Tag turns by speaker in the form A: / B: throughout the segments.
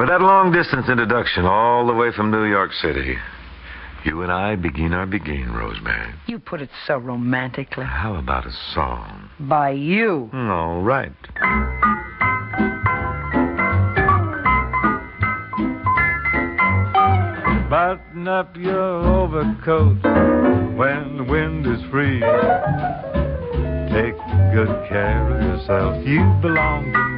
A: With that long-distance introduction all the way from New York City, you and I begin our beginning, Rosemary.
B: You put it so romantically.
A: How about a song?
B: By you.
A: All right. Button up your overcoat when the wind is free. Take good care of yourself, you belong to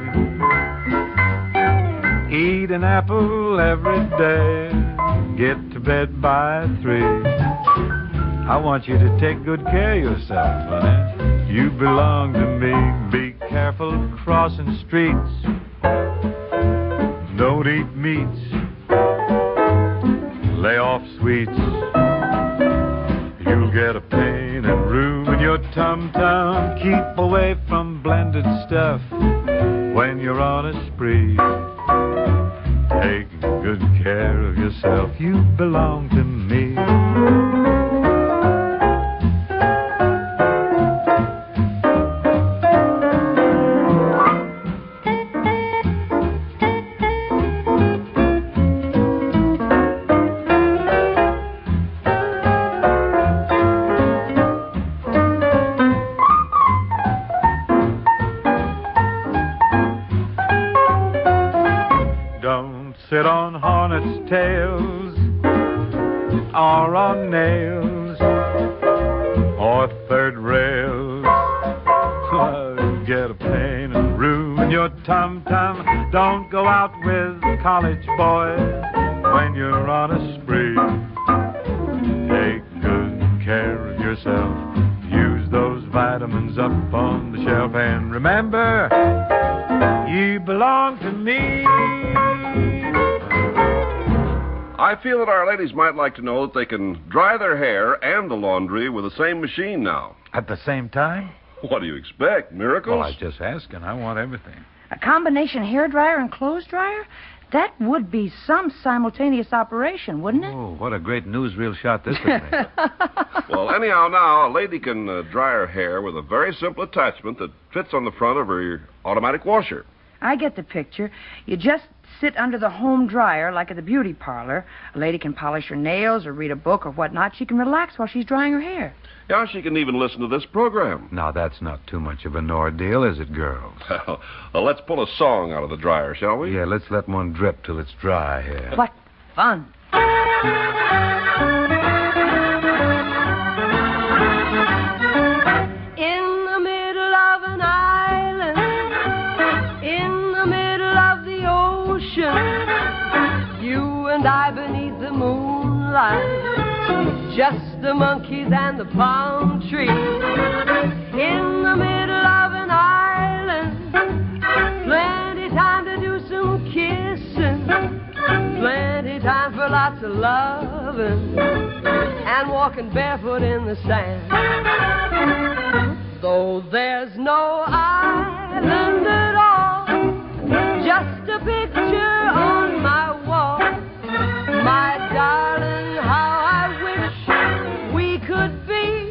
A: me. Eat an apple every day, get to bed by 3. I want you to take good care of yourself, honey. You belong to me. Be careful crossing streets. Don't eat meats. Lay off sweets. You'll get a pain and room in your tum-tum. Keep away from blended stuff when you're on a spree. Take good care of yourself. You belong to me. Sit on hornets' tails, or on nails, or third rails. Get a pain and ruin your tum-tum. Don't go out with college boys when you're on a spree. Take good care of yourself. Use those vitamins up on the shelf. And remember, you belong to me.
C: I feel that our ladies might like to know that they can dry their hair and the laundry with the same machine now.
A: At the same time?
C: What do you expect? Miracles?
A: Well, I was just asking. I want everything.
B: A combination hairdryer and clothes dryer? That would be some simultaneous operation, wouldn't it?
A: Oh, what a great newsreel shot this would make.
C: Well, anyhow, now, a lady can dry her hair with a very simple attachment that fits on the front of her automatic washer.
B: I get the picture. You just sit under the home dryer like at the beauty parlor. A lady can polish her nails or read a book or whatnot. She can relax while she's drying her hair.
C: Yeah, she can even listen to this program.
A: Now, that's not too much of an ordeal, is it, girls?
C: Well, let's pull a song out of the dryer, shall we?
A: Yeah, let's let one drip till it's dry here.
B: What fun.
D: In the middle of an island, in the middle of the ocean, you and I beneath the moonlight, just the monkeys and the palm trees. In the middle of an island, plenty time to do some kissing, plenty time for lots of loving, and walking barefoot in the sand. Though there's no island at all, just a picture on my wall, my darling, how I wish we could be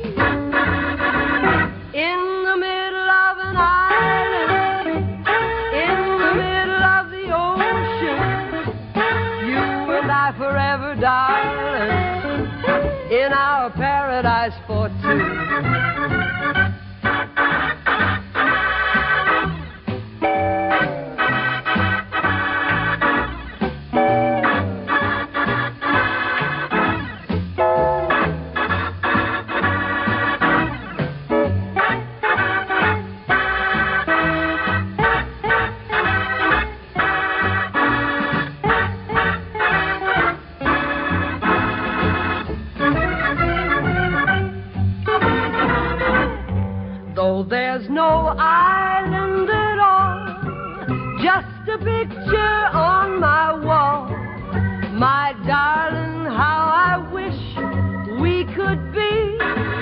D: in the middle of an island, in the middle of the ocean, you and I forever, darling, in our paradise for two. There's no island at all, just a picture on my wall. My darling, how I wish we could be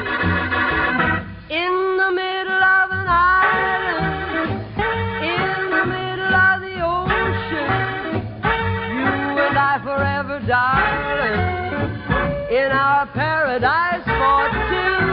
D: in the middle of an island, in the middle of the ocean, you and I forever, darling, in our paradise for two.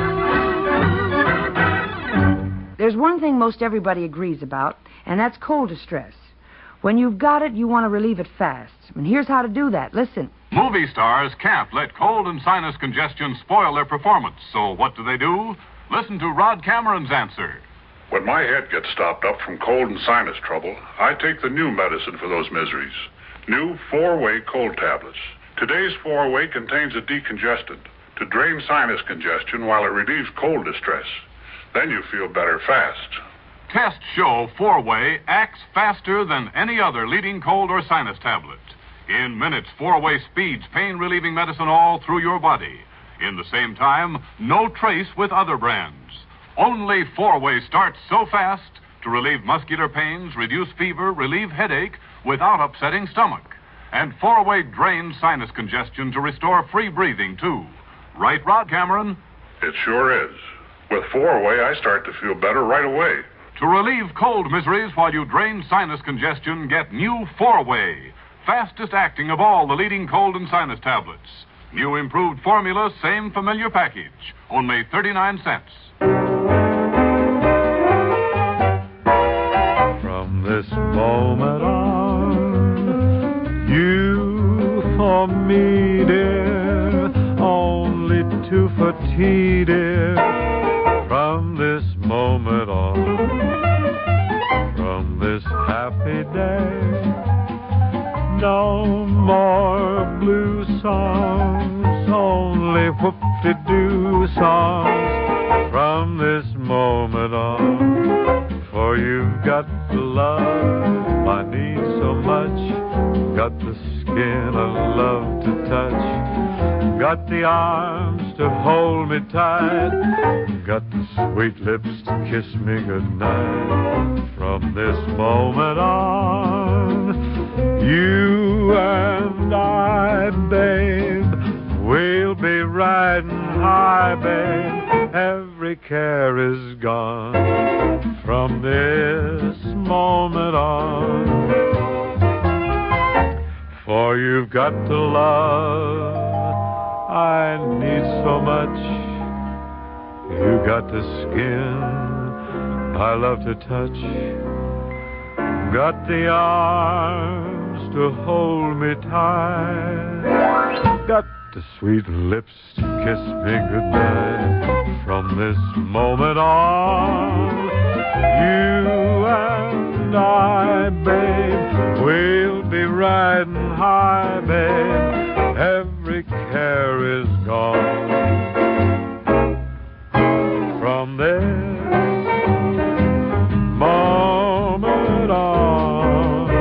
B: There's one thing most everybody agrees about, and that's coal distress. When you've got it, you want to relieve it fast. And here's how to do that. Listen.
E: Movie stars can't let cold and sinus congestion spoil their performance. So what do? Listen to Rod Cameron's answer.
F: When my head gets stopped up from cold and sinus trouble, I take the new medicine for those miseries. New 4-Way cold tablets. Today's 4-Way contains a decongestant to drain sinus congestion while it relieves cold distress. Then you feel better fast.
E: Tests show 4-Way acts faster than any other leading cold or sinus tablet. In minutes, 4-Way speeds pain-relieving medicine all through your body. In the same time, no trace with other brands. Only 4-Way starts so fast to relieve muscular pains, reduce fever, relieve headache without upsetting stomach. And 4-Way drains sinus congestion to restore free breathing, too. Right, Rod Cameron?
F: It sure is. With 4-Way, I start to feel better right away.
E: To relieve cold miseries while you drain sinus congestion, get new 4-Way. Fastest acting of all the leading cold and sinus tablets. New improved formula, same familiar package. Only 39 cents.
A: From this moment on, you for me, dear, only two for tea, dear. From this moment on, from this happy day, no more blue songs, only whoop-de-doo songs. From this moment on, for you've got the love I need so much, got the skin I love to touch, got the arms to hold me tight, got the sweet lips to kiss me goodnight. From this moment on, you and I, babe, we'll be riding high, babe. Every care is gone. From this moment on, for you've got the love I need so much. You got the skin I love to touch, got the arms to hold me tight, got the sweet lips to kiss me goodnight. From this moment on, you and I, babe, we'll be riding high, babe. Every care is gone. From this moment on.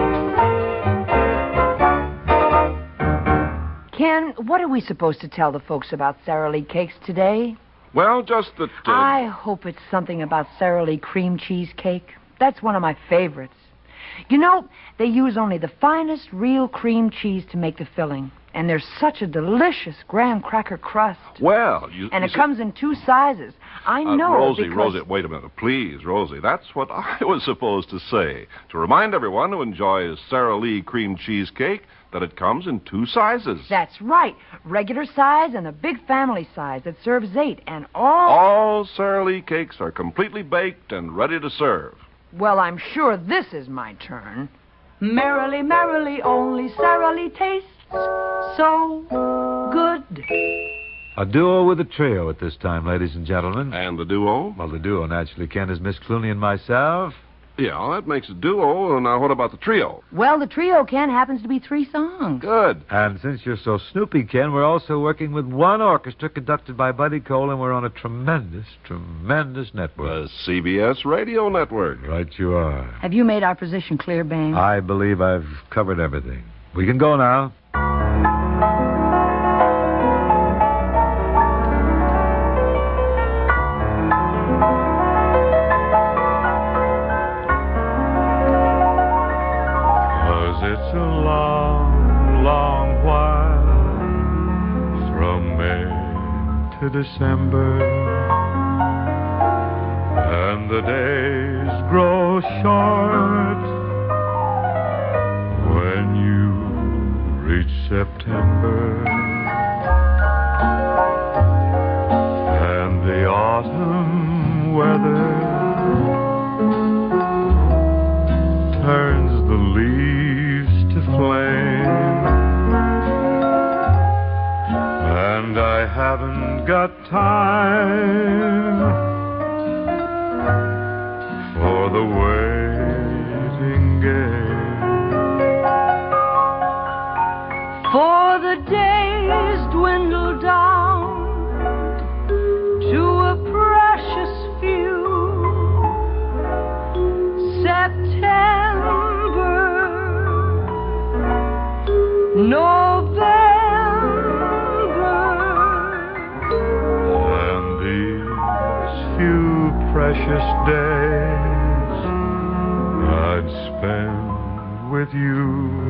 B: Ken, what are we supposed to tell the folks about Sara Lee cakes today?
C: Well, just that...
B: I hope it's something about Sara Lee cream cheese cake. That's one of my favorites. You know, they use only the finest real cream cheese to make the filling. And there's such a delicious graham cracker crust.
C: Well,
B: And it comes in 2 sizes. I know
C: Rosie, wait a minute. Please, Rosie. That's what I was supposed to say. To remind everyone who enjoys Sara Lee cream cheese cake that it comes in 2 sizes.
B: That's right. Regular size and a big family size that serves 8. And all...
C: All Sara Lee cakes are completely baked and ready to serve.
B: Well, I'm sure this is my turn. Merrily, merrily, only Sara Lee tastes so good.
G: A duo with a trio at this time, ladies and gentlemen.
C: And the duo?
G: Well, the duo, naturally, Ken, is Miss Clooney and myself.
C: Yeah, that makes a duo. Now, what about the trio?
B: Well, the trio, Ken, happens to be 3 songs.
C: Good.
G: And since you're so snoopy, Ken, we're also working with one orchestra conducted by Buddy Cole, and we're on a tremendous, tremendous network.
C: The CBS Radio Network.
G: Right you are.
B: Have you made our position clear, Bang?
G: I believe I've covered everything. We can go now.
A: It's a long, long while from May to December, and the days grow short when you reach September, and the autumn weather turns the flame. And I haven't got time for the waiting game.
D: For the days dwindle down to a precious few. September, November,
A: and these few precious days I'd spend with you.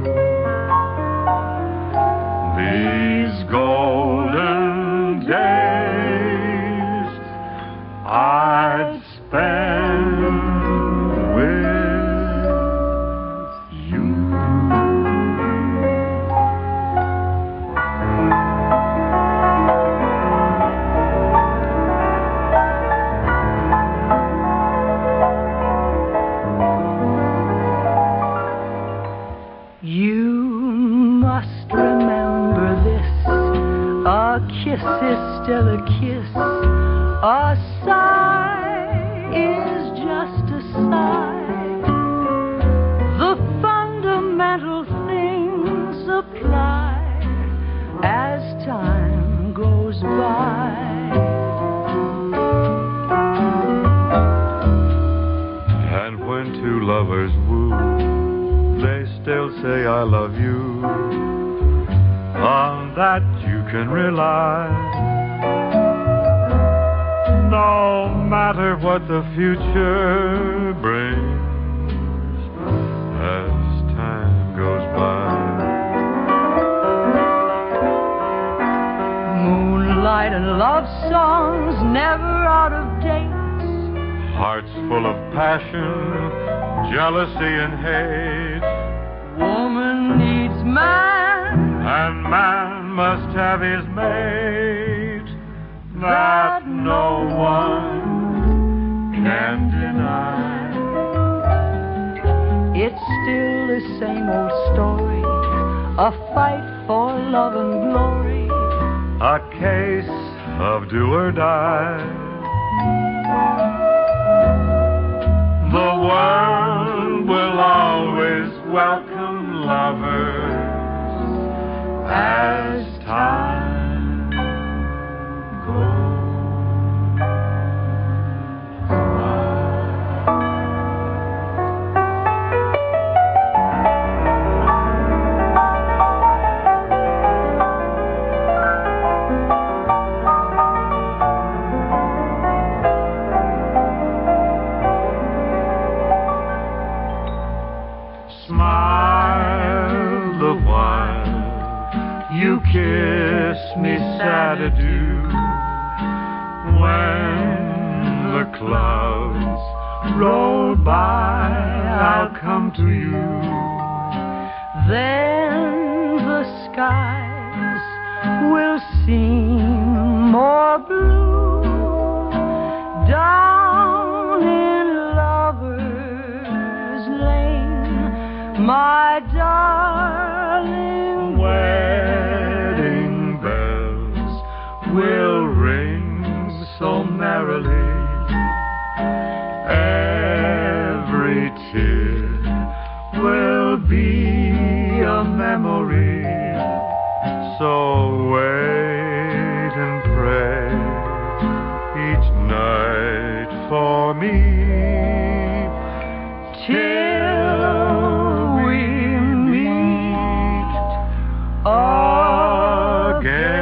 A: These golden days I'd spend with you.
D: You must remember this. A kiss is still a kiss. A sigh is just a sigh. The fundamental things apply as time goes by.
A: And when two lovers woo, they still say I love you. On that you can rely. No matter what the future brings as time goes by.
D: Moonlight and love songs never out of date.
A: Hearts full of passion, jealousy and hate.
D: Woman needs man,
A: And man must have his mate, that no one can deny.
D: it's still the same old story. A fight for love and glory.
A: A case of do or die. The world will always welcome lovers as time goes by. Smile the while you kiss me sad adieu. When the clouds roll by, I'll come to you.
D: Then the skies will seem more blue. Down in Lover's Lane, my darling,
A: Wedding bells will ring so merrily. Every tear will be a memory. So wait and pray each night for me till we meet again.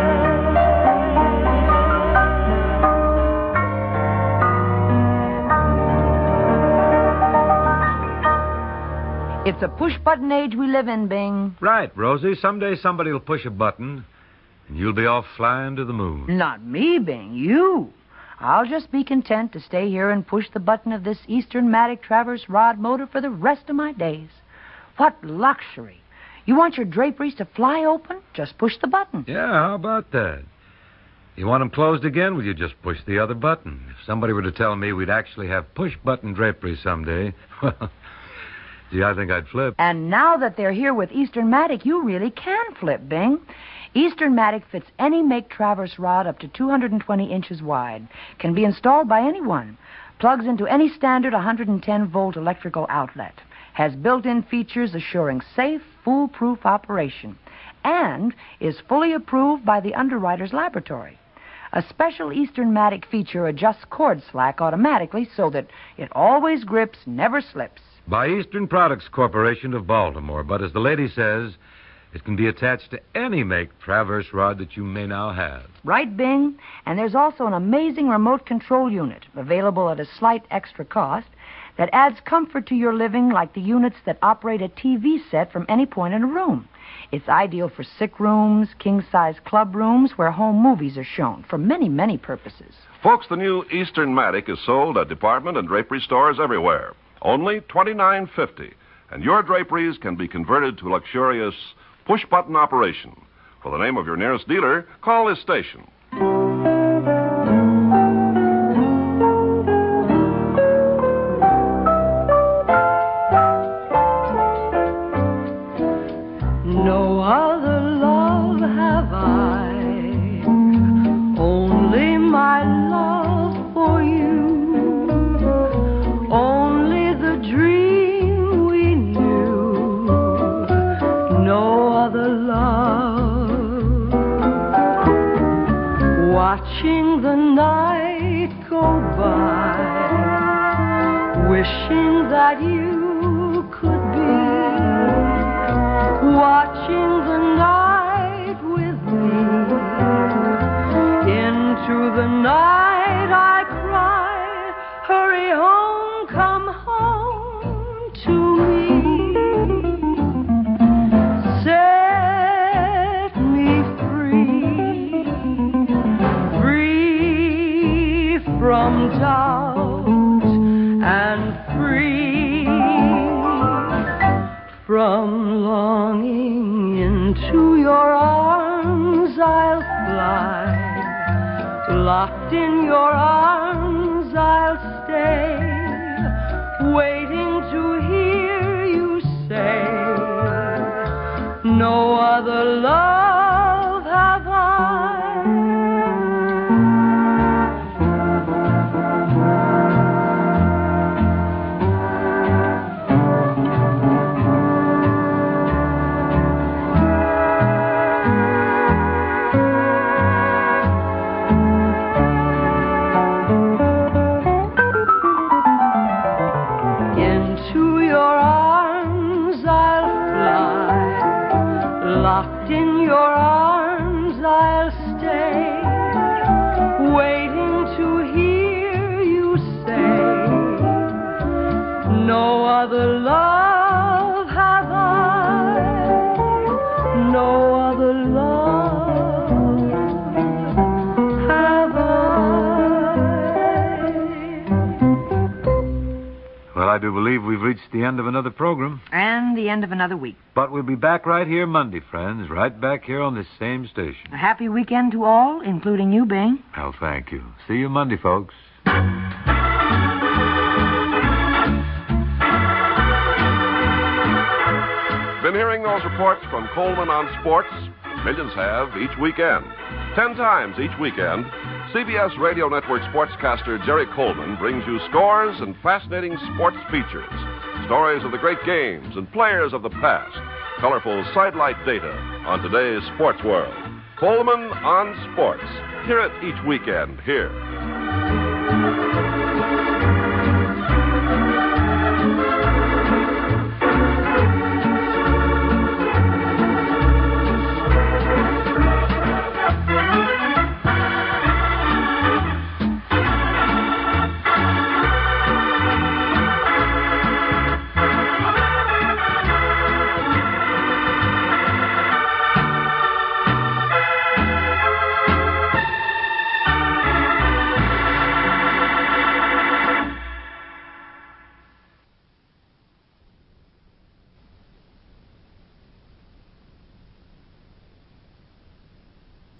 B: It's a push-button age we live in, Bing.
G: Right, Rosie. Someday somebody will push a button, and you'll be off flying to the moon.
B: Not me, Bing. You. I'll just be content to stay here and push the button of this Eastern Matic Traverse rod motor for the rest of my days. What luxury. You want your draperies to fly open? Just push the button.
G: Yeah, how about that? You want them closed again? Well, you just push the other button. If somebody were to tell me we'd actually have push-button draperies someday, well, Gee, I think I'd flip.
B: And now that they're here with Eastern-Matic, you really can flip, Bing. Eastern-Matic fits any make traverse rod up to 220 inches wide. Can be installed by anyone. Plugs into any standard 110-volt electrical outlet. Has built-in features assuring safe, foolproof operation. And is fully approved by the Underwriters Laboratory. A special Eastern-Matic feature adjusts cord slack automatically so that it always grips, never slips.
G: By Eastern Products Corporation of Baltimore. But as the lady says, it can be attached to any make traverse rod that you may now have.
B: Right, Bing? And there's also an amazing remote control unit available at a slight extra cost that adds comfort to your living like the units that operate a TV set from any point in a room. It's ideal for sick rooms, king-size club rooms where home movies are shown for many, many purposes.
C: Folks, the new Eastern-Matic is sold at department and drapery stores everywhere. Only $29.50. And your draperies can be converted to luxurious push-button operation. For the name of your nearest dealer, call this station.
D: No other love have I, only my love for you, only the dream we knew, no other love. Watching the night go by, wishing that you could be. Watching the night with me. Into the night I cry, hurry home, come home to me. Set me free, free from doubt and free from longing. Into your arms I'll fly, locked in your arms I'll stay, waiting to hear you say, no other love have I. Locked in your arms I'll stay, waiting to hear you say, no other love have I, no other love have I.
G: Well, I do believe we've reached the end of another program.
B: And the end of another week.
G: But we'll be back right here Monday, friends, right back here on this same station.
B: A happy weekend to all, including you, Bing.
G: Well, thank you. See you Monday, folks.
C: Been hearing those reports from Coleman on sports? Millions have each weekend. 10 times each weekend, CBS Radio Network sportscaster Jerry Coleman brings you scores and fascinating sports features. Stories of the great games and players of the past. Colorful sidelight data on today's sports world. Coleman on Sports. Hear it each weekend here.